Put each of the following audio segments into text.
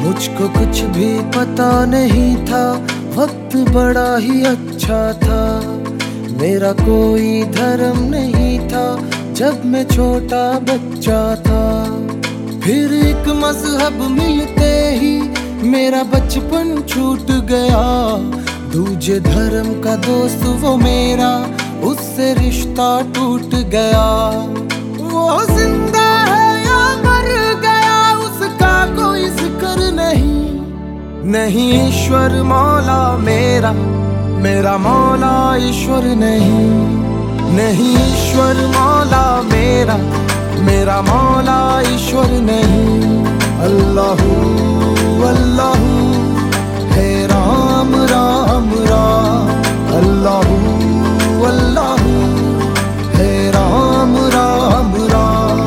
मुझको कुछ भी पता नहीं था, वक्त बड़ा ही अच्छा था। मेरा कोई धर्म नहीं था जब मैं छोटा बच्चा था। फिर एक मजहब मिलते ही मेरा बचपन छूट गया। दूजे धर्म का दोस्त वो मेरा, उससे रिश्ता टूट गया। वो जिंदा है या मर गया उसका कोई जिक्र नहीं ईश्वर मौला मेरा, मेरा मौला ईश्वर नहीं ईश्वर मौला मेरा, मेरा मौला ईश्वर नहीं। अल्लाहू अल्लाहू है राम राम राम, अल्लाहू अल्लाहू है राम राम राम।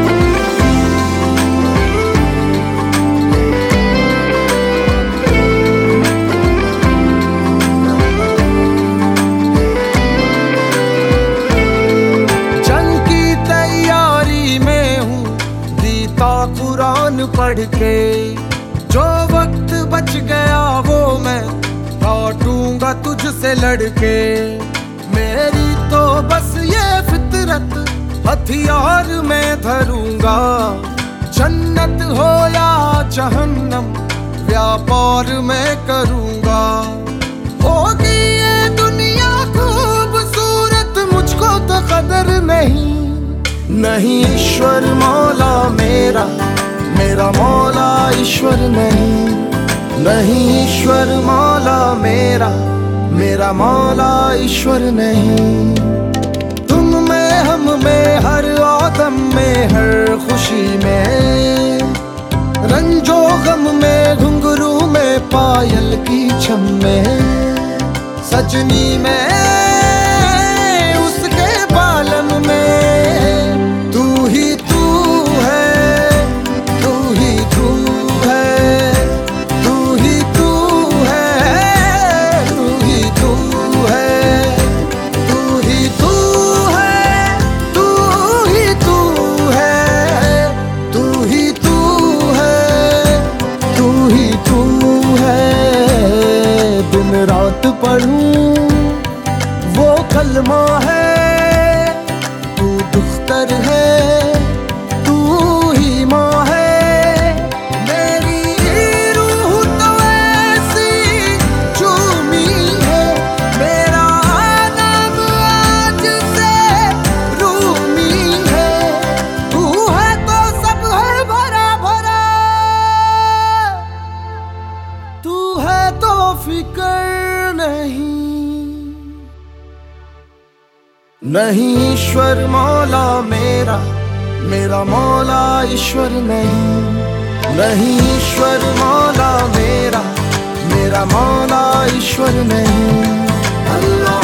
जंग की तैयारी में हूँ गीता कुरान पढ़ के, जो वक्त बच गया वो मैं काटूंगा तुझसे लड़के। मेरी तो बस ये फितरत हथियार में धरूंगा, जन्नत हो या जहन्नम व्यापार में करूंगा। होगी ये दुनिया खूबसूरत मुझको तो कदर नहीं ईश्वर मौला मेरा, मेरा मौला ईश्वर नहीं ईश्वर मौला मेरा, मेरा मौला ईश्वर नहीं। तुम में हम में हर आदम में हर खुशी में, रंजो गम में घुंघरू में पायल की छम में, सजनी में उसके बालन में। तू ही तू है, तू ही तू है, तू ही तू है, तू ही तू है, तू ही तू है, तू ही तू है, तू ही तू है, तू ही तू है। दिन रात पढ़ूं वो कलमा है, तू दुख्तर है, तू ही माँ है। मेरी रूह तो ऐसी झूमी है, मेरा नाम आज से रूमी है। तू है तो सब है भरा भरा, तू है तो फिक्र नहीं ईश्वर मौला मेरा, मेरा मौला ईश्वर नहीं ईश्वर मौला मेरा, मेरा मौला ईश्वर नहीं। अल्लाह